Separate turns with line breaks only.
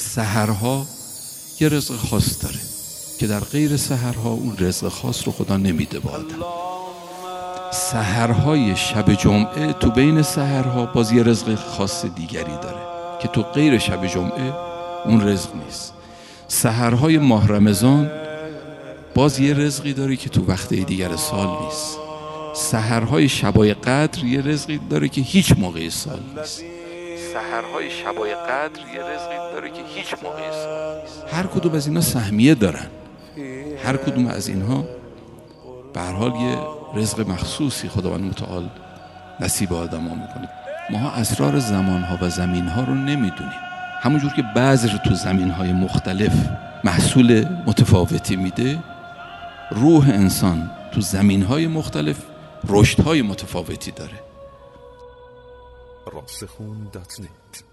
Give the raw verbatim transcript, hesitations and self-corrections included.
سحرها یه رزق خاص داره که در غیر سحرها اون رزق خاص رو خدا نمیده به آدم. سحرهای شب جمعه تو بین سحرها باز یه رزق خاص دیگری داره که تو غیر شب جمعه اون رزق نیست. سحرهای ماه رمضان باز یه رزقی داره که تو وقت دیگر سال نیست. سحرهای شبای قدر یه رزقی داره که هیچ موقع سال نیست. سحرهای شبای قدر یه رزقی داره که هیچ موقع سال نیست. هر کدوم از اینا سهمیه دارن. هر کدوم از اینها به هر حال یه رزق مخصوصی خداوند متعال نصیب آدم‌ها میکنه. ما اسرار زمانها و زمینها رو نمیدونیم. همونجور که بعضی رو تو زمینهای مختلف محصول متفاوتی میده، روح انسان تو زمینهای مختلف رشدهای متفاوتی داره.
راسخون دات نت